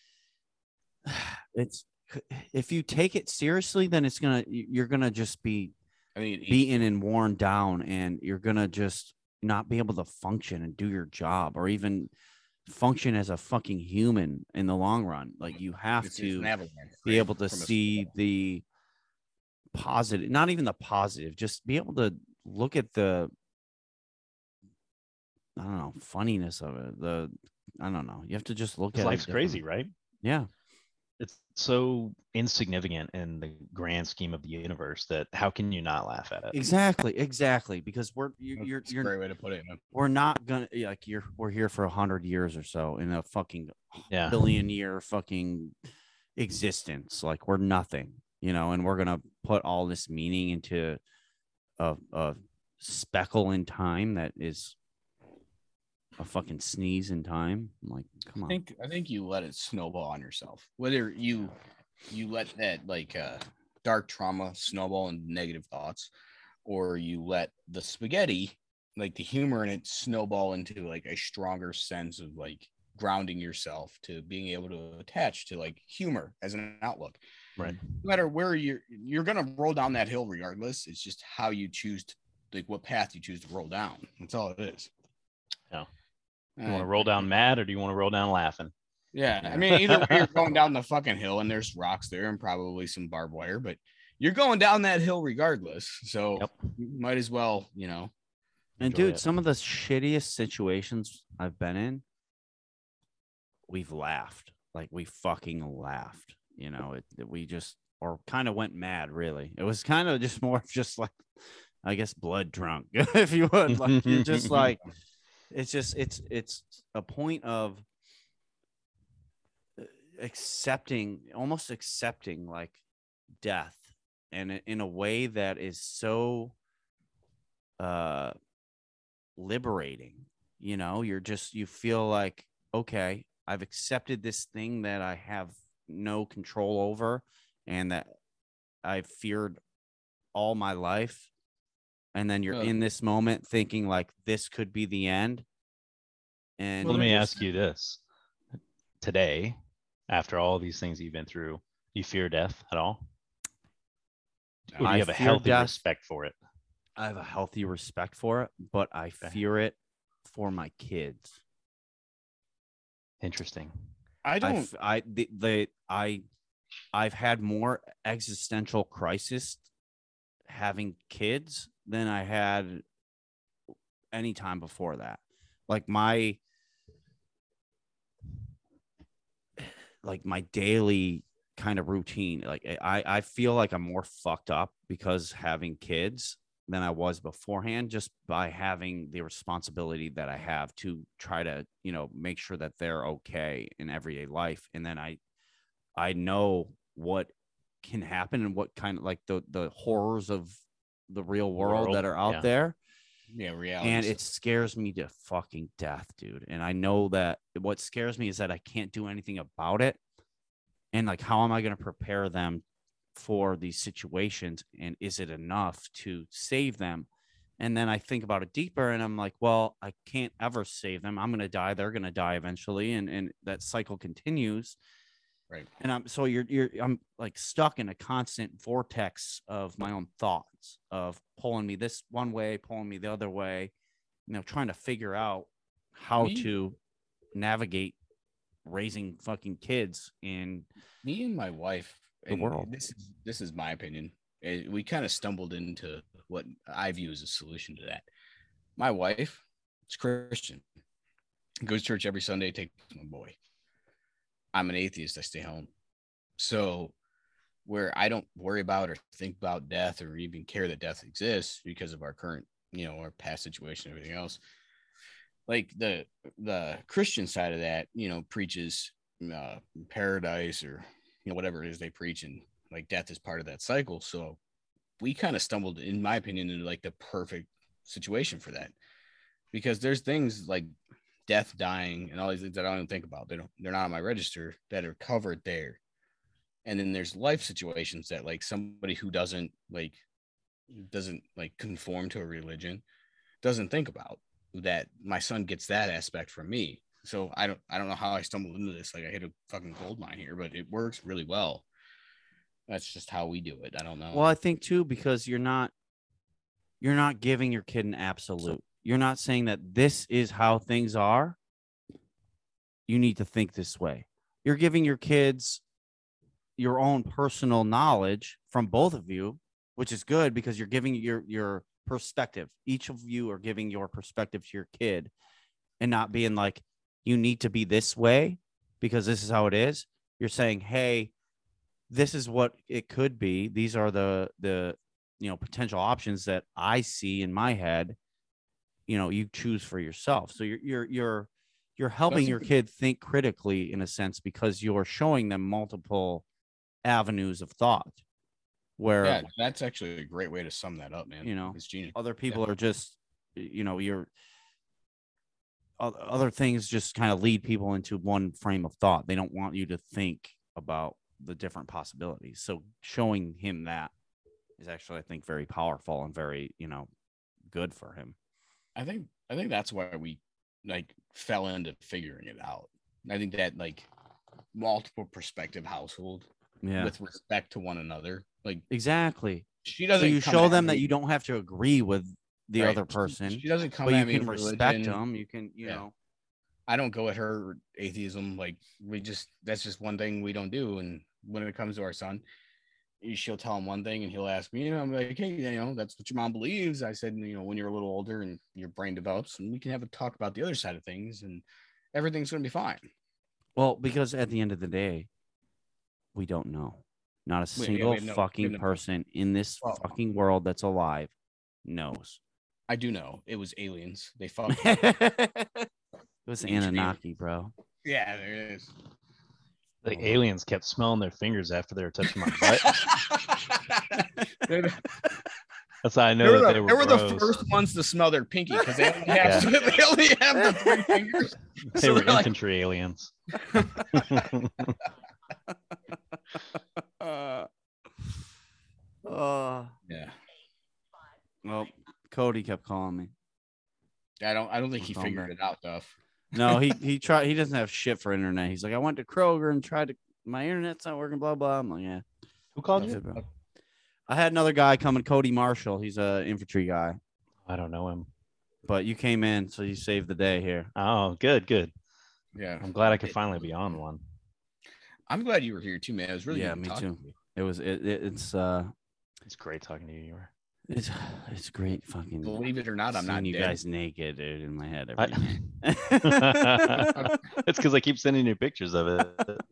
It's if you take it seriously, then you're gonna just be I mean, eat- beaten and worn down, and you're gonna just not be able to function and do your job, or even function as a fucking human in the long run. Like you have it's to an avalanche, be right, able to from a see snowball. the positive, not even the positive, just be able to look at the, I don't know, funniness of it. I don't know. You have to just look at Life's it crazy, differently. right? Yeah. It's so insignificant in the grand scheme of the universe that how can you not laugh at it? Exactly. Because That's a great way to put it. Man. we're not gonna we're here for 100 years or so in a fucking Yeah. billion year fucking existence. Like we're nothing, and we're gonna put all this meaning into a speckle in time that is a fucking sneeze in time. I'm like, come on. I think you let it snowball on yourself. Whether you let that dark trauma snowball into negative thoughts, or you let the spaghetti, like the humor in it, snowball into like a stronger sense of like grounding yourself to being able to attach to like humor as an outlook. Right. No matter where you're gonna roll down that hill regardless. It's just how you choose to, like, what path you choose to roll down. That's all it is. Yeah. You want to roll down mad or do you want to roll down laughing? Yeah, I mean, either way, you're going down the fucking hill, and there's rocks there and probably some barbed wire, but you're going down that hill regardless. So Yep. you might as well, And Enjoy dude, it. some of the shittiest situations I've been in, we've laughed. Like we fucking laughed. We just or kind of went mad. Really, it was kind of just more of just like, I guess blood drunk, if you would. Like you're just like, it's a point of almost accepting like death, and in a way that is so liberating. You feel like, okay, I've accepted this thing that I have no control over and that I've feared all my life. And then you're in this moment thinking like this could be the end. And let me ask you this. Today, after all these things you've been through, you fear death at all? Or do you have a healthy respect for it? I have a healthy respect for it, but I fear it for my kids. Interesting. I've had more existential crisis having kids than I had any time before that. Like my daily kind of routine. Like I feel like I'm more fucked up because having kids than I was beforehand, just by having the responsibility that I have to try to, make sure that they're okay in everyday life. And then I know what can happen and what kind of like the horrors of the real world that are out there. Yeah, reality. And it scares me to fucking death, dude. And I know that what scares me is that I can't do anything about it. And like, how am I going to prepare them for these situations? And is it enough to save them? And then I think about it deeper and I'm like, well, I can't ever save them. I'm going to die. They're going to die eventually. And that cycle continues. Right. And I'm like stuck in a constant vortex of my own thoughts of pulling me this one way, pulling me the other way, trying to figure out how to navigate raising fucking kids in me and my wife the world. This is my opinion. We kind of stumbled into what I view as a solution to that. My wife is Christian, goes to church every Sunday, takes my boy. I'm an atheist. I stay home. So where I don't worry about or think about death or even care that death exists because of our current, our past situation, everything else. Like the Christian side of that, preaches paradise or, whatever it is they preach, and like death is part of that cycle. So we kind of stumbled, in my opinion, into like the perfect situation for that, because there's things like death, dying, and all these things that I don't even think about. They're not on my register that are covered there. And then there's life situations that like somebody who doesn't conform to a religion doesn't think about, that my son gets that aspect from me. So I don't know how I stumbled into this. Like I hit a fucking gold mine here, but it works really well. That's just how we do it. I don't know. Well, I think too, because you're not giving your kid an absolute. You're not saying that this is how things are. You need to think this way. You're giving your kids your own personal knowledge from both of you, which is good because you're giving your perspective. Each of you are giving your perspective to your kid and not being like, you need to be this way because this is how it is. You're saying, hey, this is what it could be. These are the potential options that I see in my head. You choose for yourself. So you're helping your kid think critically in a sense, because you're showing them multiple avenues of thought. Where that's actually a great way to sum that up, man. It's genius. Other people are just, other things just kind of lead people into one frame of thought. They don't want you to think about the different possibilities. So showing him that is actually, I think, very powerful and very, good for him. I think that's why we like fell into figuring it out. I think that like multiple perspective household with respect to one another. Like exactly. She doesn't. So you show them that you don't have to agree with the other person. She doesn't come but at you me can with respect religion. them. You can, you know. I don't go at her atheism. Like that's just one thing we don't do. And when it comes to our son, she'll tell him one thing and he'll ask me, I'm like, hey, that's what your mom believes. I said, when you're a little older and your brain develops, and we can have a talk about the other side of things, and everything's going to be fine. Well, because at the end of the day, we don't know. Not a single fucking person in this fucking world that's alive knows. I do know it was aliens. They fucked. It was Ancient Anunnaki, bro. Yeah, there it is. The aliens kept smelling their fingers after they were touching my butt. That's how I know that they were the bros. first ones to smell their pinky because they only have they only have the 3 fingers. They So were they're like, infantry aliens. yeah. Well, Cody kept calling me. I don't think he Calm figured down. it out, Duff. No, he tried. He doesn't have shit for internet. He's like, I went to Kroger and tried to. My internet's not working. Blah blah. I'm like, yeah. Who called That's you? it, bro. I had another guy coming, Cody Marshall. He's a infantry guy, I don't know him. but you came in, so you saved the day here. Oh, good. Yeah. I'm glad I could finally be on one. I'm glad you were here too, man. It was really Yeah, good me talking too. to you. It was It's great talking to you. You were. it's great fucking. Believe it or not, I'm seeing not you dead. guys naked, dude, in my head I- every day. It's because I keep sending you pictures of it.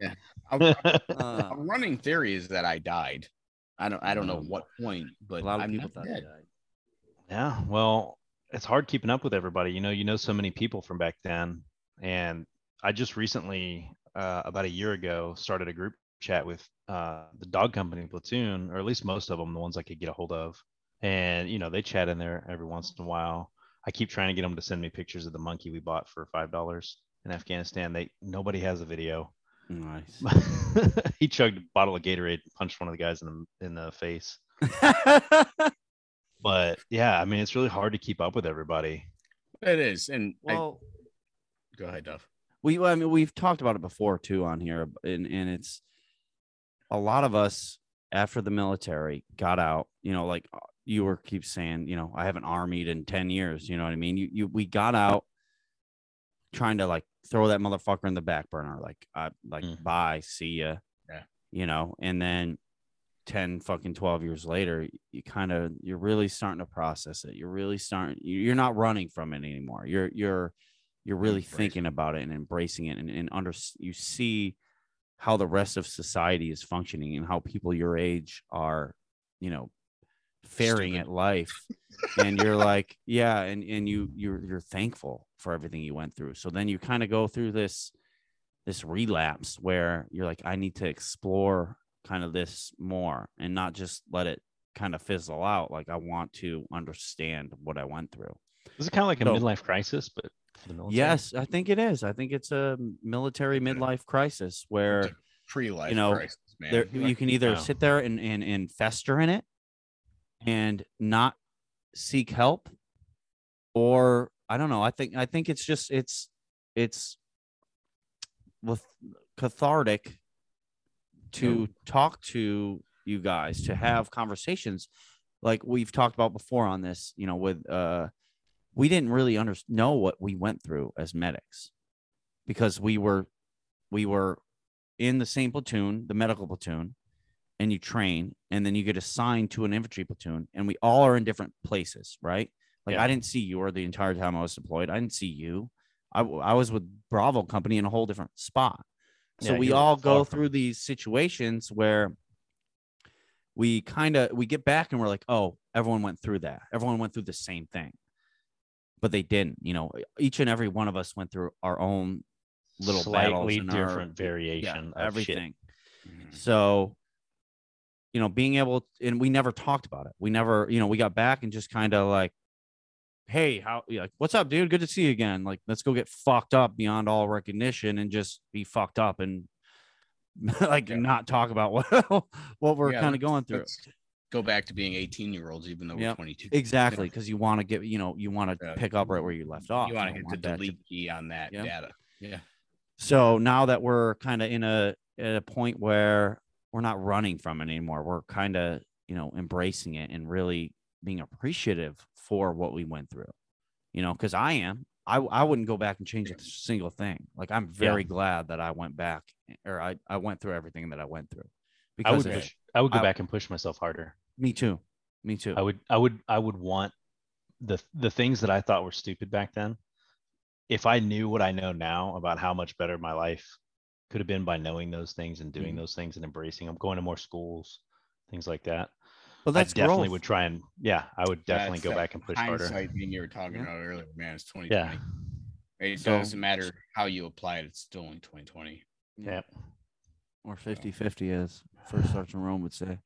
A running theory is that I died. I don't know Um, what point, but a lot of I'm people not thought you dead. died. Yeah, well, it's hard keeping up with everybody. You know so many people from back then, and I just recently, about a year ago, started a group chat with the dog company Platoon, or at least most of them, the ones I could get a hold of, and they chat in there every once in a while. I keep trying to get them to send me pictures of the monkey we bought for $5 in Afghanistan. Nobody has a video. Nice. He chugged a bottle of Gatorade, punched one of the guys in the face. But yeah, I mean, it's really hard to keep up with everybody. It is, and Well, go ahead, Duff. we've talked about it before too on here, and it's a lot of us after the military got out. Like you keep saying, I haven't armied in 10 years. You know what I mean? We got out trying to like throw that motherfucker in the back burner, bye, see ya. Yeah. And then 12 years later, you're really starting to process it. You're not running from it anymore. You're really thinking about it and embracing it, and you see how the rest of society is functioning and how people your age are, faring Stupid. at life. And you're like, yeah, and you're thankful for everything you went through. So then you kind of go through this relapse where you're like, I need to explore kind of this more and not just let it kind of fizzle out. Like, I want to understand what I went through. Is it kind of like a So- midlife crisis, but for the military? Yes, I think it is. I think it's a military midlife crisis where Pre-life crisis, man. there, you can either Wow. sit there and fester in it and not seek help, or I don't know. I think it's just it's with cathartic to talk to you guys, to have conversations like we've talked about before on this, with we didn't really know what we went through as medics because we were in the same platoon, the medical platoon, and you train, and then you get assigned to an infantry platoon, and we all are in different places, right? Like, Yeah. I didn't see you or the entire time I was deployed. I didn't see you. I was with Bravo Company in a whole different spot. So Yeah, we you were all far go from through these situations where we get back and we're like, oh, everyone went through that. Everyone went through the same thing, but they didn't. Each and every one of us went through our own little battles slightly and different variation of everything. Mhm. So, being able, and we never talked about it. We never, we got back and just kind of like, hey, what's up, dude? Good to see you again. Like, let's go get fucked up beyond all recognition and just be fucked up and not talk about what we're Yeah, kind of going through. Let's go back to being 18-year-olds, even though we're Yep. 22. Exactly, because you want to get, you want to Yeah. pick up right where you left off. You want to don't hit the that to- delete key on that Yeah. data. Yeah. So now that we're kind of at a point where we're not running from it anymore, we're kind of, embracing it and really being appreciative for what we went through, because I wouldn't go back and change a single thing. Like, I'm very glad that I went back, or I went through everything that I went through, I would because go I- back and push myself harder. me too. I would want the things that I thought were stupid back then. If I knew what I know now about how much better my life could have been by knowing those things and doing those things and embracing them, going to more schools, things like that. Well, I that's definitely growth. would try and I would definitely That's go the back and push harder. hindsight thing you were talking Yeah. about earlier, man. It's 2020. Yeah. It So- doesn't matter how you apply it. It's still only 2020. Yeah. Or 50-50, as First Sergeant Rome would say.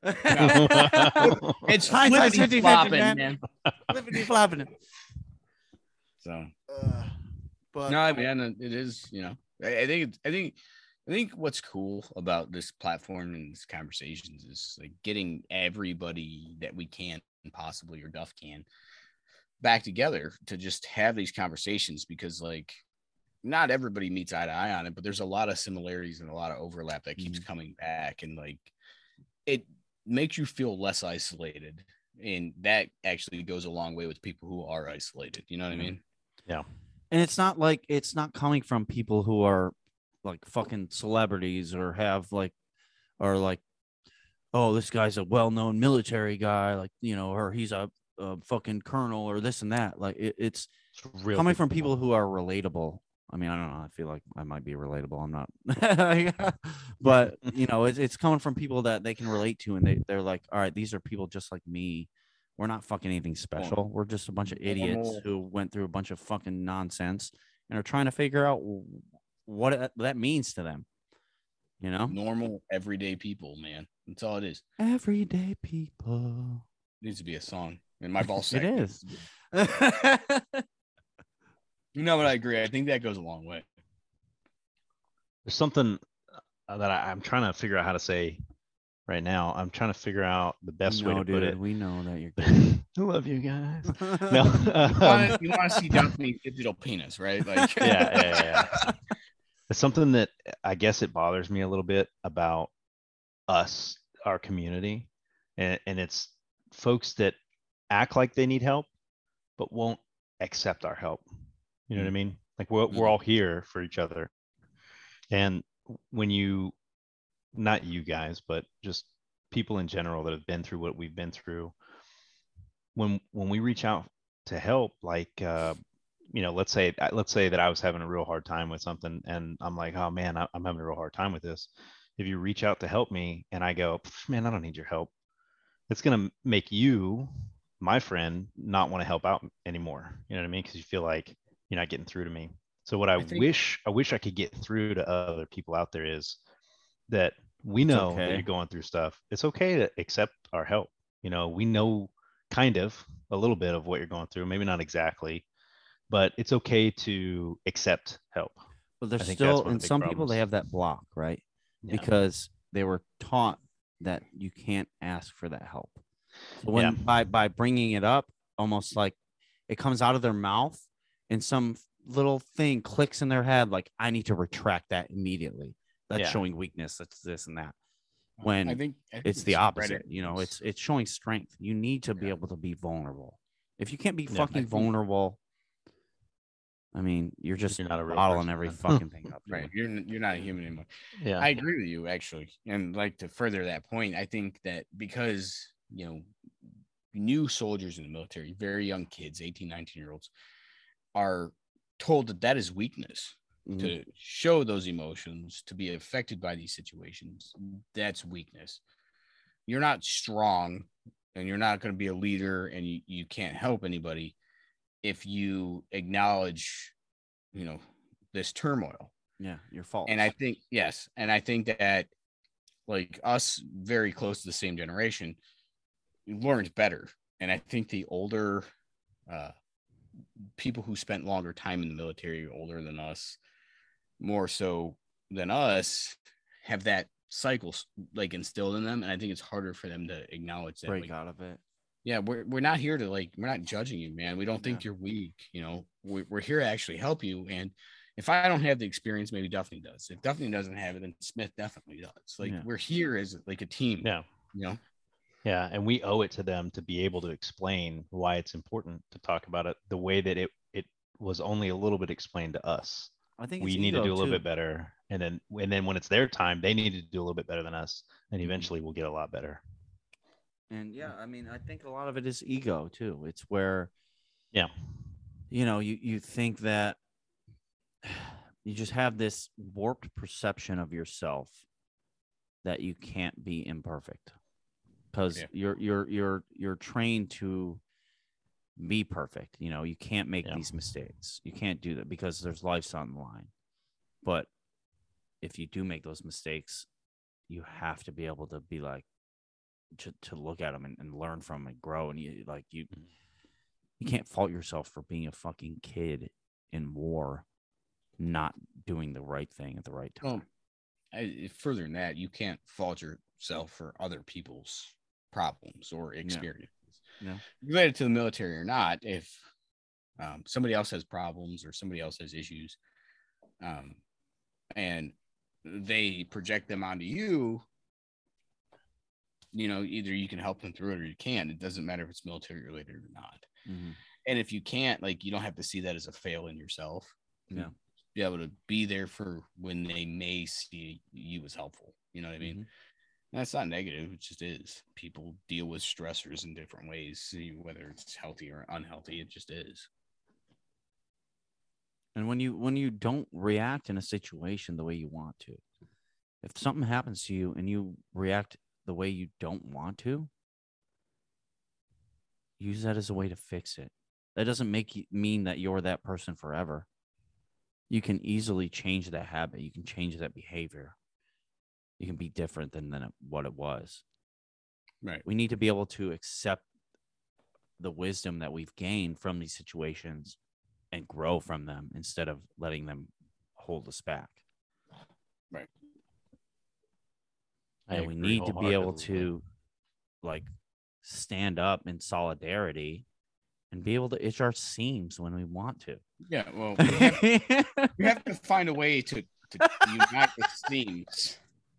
It's Hindsight's flippity 50-50, flopping, man. man. Flippity flopping. So But no, man, it is. I think what's cool about this platform and these conversations is like getting everybody that we can and possibly or Duff can back together to just have these conversations, because like not everybody meets eye to eye on it, but there's a lot of similarities and a lot of overlap that keeps coming back, and like it makes you feel less isolated, and that actually goes a long way with people who are isolated. You know what I mean? Yeah. and it's not like it's not coming from people who are like fucking celebrities or have like oh, this guy's a well-known military guy, like, you know, or he's a fucking colonel or this and that. Like it's Real coming from people who are relatable. I mean, I don't know. I feel like I might be relatable. I'm not, but you know, it's coming from people that they can relate to, and they're like, all right, these are people just like me. We're not fucking anything special. We're just a bunch of idiots Normal. who went through a bunch of fucking nonsense and are trying to figure out what that means to them. You know, Normal, everyday people, man. That's all it is. everyday people. It needs to be a song. And my ball It sack. is. No, but I agree. I think that goes a long way. There's something that I'm trying to figure out how to say right now. I'm trying to figure out the best way to put it. We know that you're I love you guys. No, You want to see Duffy's digital penis, right? Like, yeah. It's something that I guess it bothers me a little bit about us, our community, and it's folks that act like they need help, but won't accept our help. You know what I mean? Like we're all here for each other. And when you, not you guys, but just people in general that have been through what we've been through, when we reach out to help, like, you know, let's say that I was having a real hard time with something, and I'm like, oh man, I'm having a real hard time with this. If you reach out to help me and I go, man, I don't need your help, it's going to make you, my friend, not want to help out anymore. You know what I mean? Because you feel like you're not getting through to me. So what I wish I could get through to other people out there is that we know that you're going through stuff. It's okay to accept our help. You know, we know kind of a little bit of what you're going through, maybe not exactly, but it's okay to accept help. But there's I think still, that's one of and the big some people, problems. they have that block, right? Yeah. Because they were taught that you can't ask for that help. So when by bringing it up, almost like it comes out of their mouth and some little thing clicks in their head, like, I need to retract that immediately. That's showing weakness. That's this and that. When I think it's the opposite. You know, it's showing strength. You need to be able to be vulnerable. If you can't be fucking vulnerable, I mean, you're not a real bottling person, every fucking thing up. Right. You're not a human anymore. Yeah. I agree with you, actually. And like, to further that point, I think that because, you know, new soldiers in the military, very young kids, 18, 19-year-olds, are told that that is weakness. To show those emotions, to be affected by these situations, that's weakness. You're not strong, and you're not going to be a leader, and you can't help anybody if you acknowledge, you know, this turmoil. Yeah, your fault. And I think, yes. And I think that, like, us very close to the same generation learned better. And I think the older people who spent longer time in the military, older than us, more so than us, have that cycle like instilled in them. And I think it's harder for them to acknowledge that. Break out of it. Yeah, we're not here to, like, we're not judging you, man. We don't think you're weak. You know, we're here to actually help you. And if I don't have the experience, maybe Duffney does. If Duffney doesn't have it, then Smith definitely does. Like, we're here as like a team. Yeah. You know? Yeah. And we owe it to them to be able to explain why it's important to talk about it the way that it was only a little bit explained to us. I think we need to do a little bit better. And then when it's their time, they need to do a little bit better than us. And eventually we'll get a lot better. And yeah, I mean, I think a lot of it is ego too. It's where, you know, you think that you just have this warped perception of yourself that you can't be imperfect. because you're trained to be perfect. You know, you can't make these mistakes. You can't do that because there's lives on the line. But if you do make those mistakes, you have to be able to be like to look at them and learn from them and grow. And you can't fault yourself for being a fucking kid in war, not doing the right thing at the right time. Further than that, you can't fault yourself for other people's problems or experiences. Yeah. Related to the military or not, if somebody else has problems or somebody else has issues, and they project them onto you, you know, either you can help them through it or you can't. It doesn't matter if it's military related or not. Mm-hmm. And if you can't, like, you don't have to see that as a fail in yourself. Yeah. Be able to be there for when they may see you as helpful. You know what I mean? That's not negative. It just is. People deal with stressors in different ways, whether it's healthy or unhealthy. It just is. And when you don't react in a situation the way you want to, if something happens to you and you react the way you don't want to, use that as a way to fix it. That doesn't mean that you're that person forever. You can easily change that habit. You can change that behavior. You can be different than what it was. Right. We need to be able to accept the wisdom that we've gained from these situations and grow from them instead of letting them hold us back. Right. And we need to be able to like stand up in solidarity and be able to itch our seams when we want to. Yeah, well, we have to find a way to unite the seams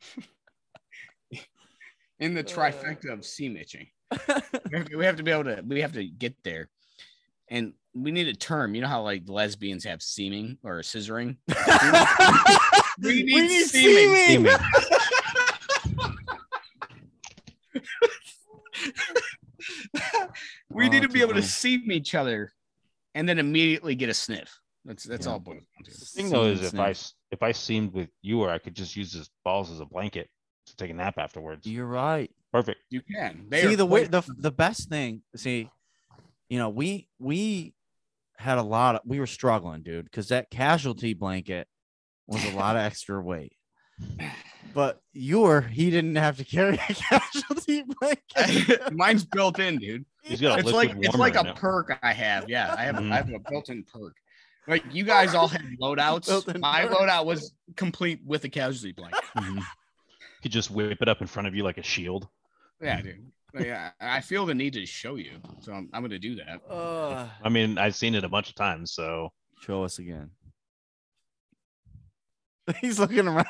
in the trifecta of seam itching. We have to get there. And we need a term. You know how like lesbians have seaming or scissoring? we need seaming. We need to be able to seam each other and then immediately get a sniff. That's all it boils down to. The thing though is if I seamed with you, or I could just use his balls as a blanket to take a nap afterwards. You're right. Perfect. You can. The best thing. See, you know, we had we were struggling, dude, because that casualty blanket was a lot of extra weight. But he didn't have to carry a casualty blanket. Mine's built in, dude. He's got it's like a perk I have. Yeah, I have a built-in perk. Like you guys all had loadouts. My loadout was complete with a casualty blanket. You could just whip it up in front of you like a shield. Yeah, dude. Yeah, I feel the need to show you, so I'm going to do that. I mean, I've seen it a bunch of times, so show us again. He's looking around.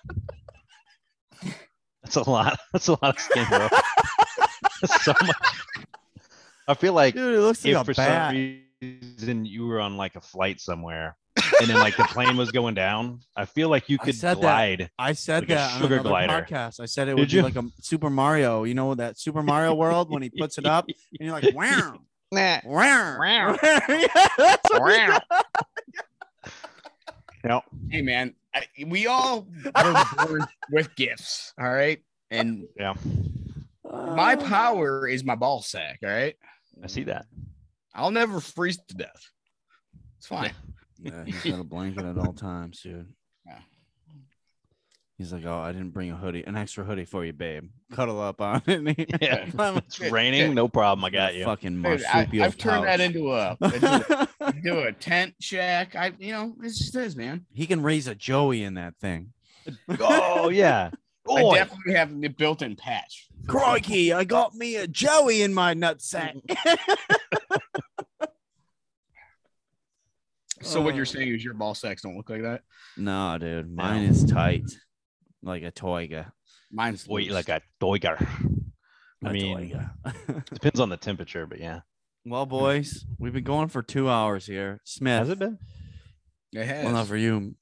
That's a lot. That's a lot of skin, bro. That's so much. I feel like, dude, it looks like if for some reason you were on like a flight somewhere and then like the plane was going down, I feel like you could glide. I said like that on another podcast. I said it would be like a Super Mario. You know that Super Mario World when he puts it up and you're like, wow, wow, wow. No. Hey man, we all were born with gifts, all right? And yeah, my power is my ball sack, all right? I see that. I'll never freeze to death. It's fine. Yeah, he's got a blanket at all times, dude. Yeah. He's like, oh, I didn't bring an extra hoodie for you, babe. Cuddle up on it. Yeah, it's raining, no problem. I got you. Fucking marsupial. I've turned that into a tent shack. It's just this, man. He can raise a Joey in that thing. Oh yeah. I definitely have the built-in patch. Crikey, I got me a Joey in my nutsack. So what you're saying is your ball sacks don't look like that? No, dude. Mine is tight. Like a toiga. Mine's like a toiga. I mean, depends on the temperature, but yeah. Well, boys, we've been going for 2 hours here. Smith. Has it been? It has. Well, not for you.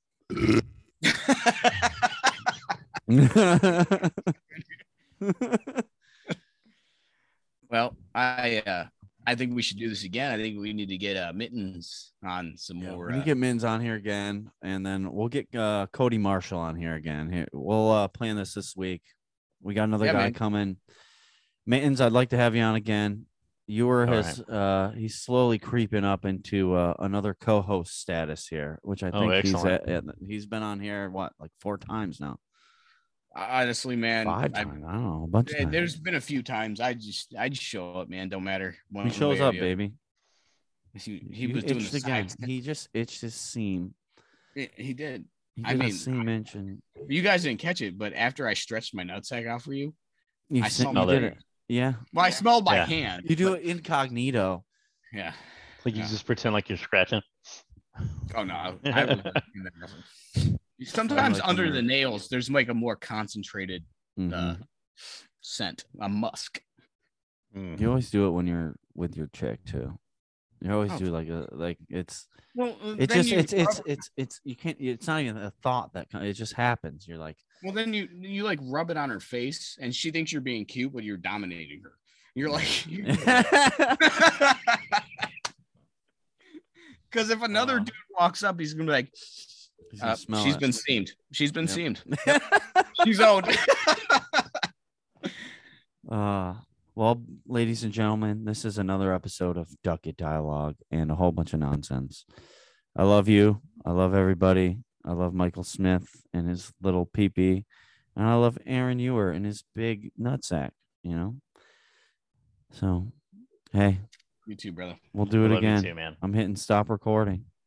Well, I think we should do this again. I think we need to get Mittens on some more. We need to get Mittens on here again, and then we'll get Cody Marshall on here again. We'll plan this week. We got another guy coming. Mittens, I'd like to have you on again. Ewer All has he's slowly creeping up into another co-host status here, which I Oh, think excellent. he's been on here like 4 times now. Honestly, man, 5 I, times. I don't know, a bunch of times. there's been a few times I just show up, man. Don't matter. He shows up, baby. He was doing the again. sides. He just itched his seam. He did. He I did a mean, seam inch, and you guys didn't catch it, but after I stretched my nutsack out for you, you, I you smelled did it. it. Yeah. Well, I smelled my Yeah. hand. You do but- it incognito. Yeah. Like you Yeah. just pretend like you're scratching. Oh no, I was. Sometimes like when under you're- the nails, there's like a more concentrated Mhm. scent, a musk. Mm. You always do it when you're with your chick too. You always Oh. do like it's Well, it's just it's you can't. It's not even a thought that it just happens. You're like, Well, then you like rub it on her face, and she thinks you're being cute, but you're dominating her. You're like, because if another dude walks up, he's gonna be like, he's gonna smell she's it. been seamed. She's been Yep. seamed. She's owned. Well, ladies and gentlemen, this is another episode of Duck It Dialogue and a whole bunch of nonsense. I love you. I love everybody. I love Michael Smith and his little peepee, and I love Aaron Ewer and his big nutsack. You know. So, hey, You too, brother. we'll do it Love you again. too, man. I'm hitting stop recording.